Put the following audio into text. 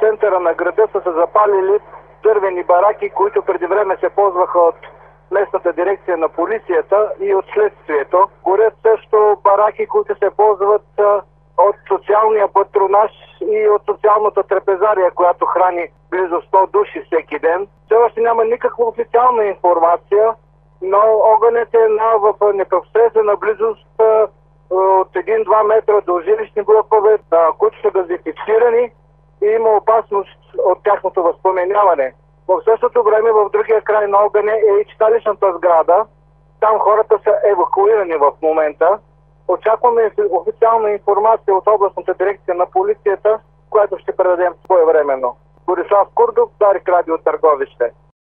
центъра на града са се запалили дървени бараки, които преди време се ползваха от местната дирекция на полицията и от следствието. Горят също бараки, които се ползват от социалния патронаж и от социалната трапезария, която храни близо 100 души всеки ден. Все още няма никаква официална информация, но огънят е в непосредствена близост от 1-2 метра до жилищни блокове, които са газифицирани и има опасност от тяхното възпламеняване. В същото време в другия край на огъня е и читалищната сграда. Там хората са евакуирани в момента. Очакваме официална информация от областната дирекция на полицията, която ще предадем своевременно. Борислав Курдов, Дарик Радио, Търговище.